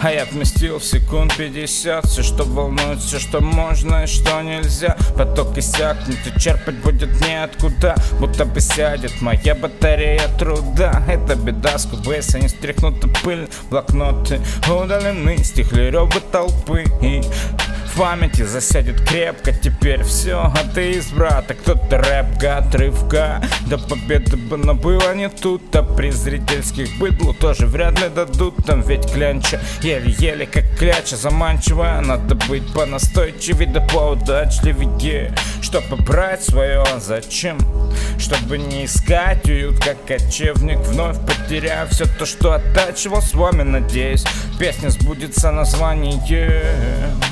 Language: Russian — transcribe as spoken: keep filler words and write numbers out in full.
А я вместил в секунд пятьдесят все, что волнует, все, что можно и что нельзя. Поток иссякнет и черпать будет неоткуда, будто бы сядет моя батарея труда. Это беда, с кубейса не стряхнута пыль. Блокноты удалены, стихли рёвы толпы, и в памяти засядет крепко теперь все атеист, брат, а кто-то рэп, гад, рывка до победы бы, но было не тут. А при зрительских быдлу тоже вряд ли дадут. Там ведь клянча еле-еле как кляча заманчивая. Надо быть понастойчивее да поудачливее, чтобы брать свое. Зачем? Чтобы не искать уют, как кочевник, вновь потеряв все то, что оттачивал с вами. Надеюсь, песня сбудется название.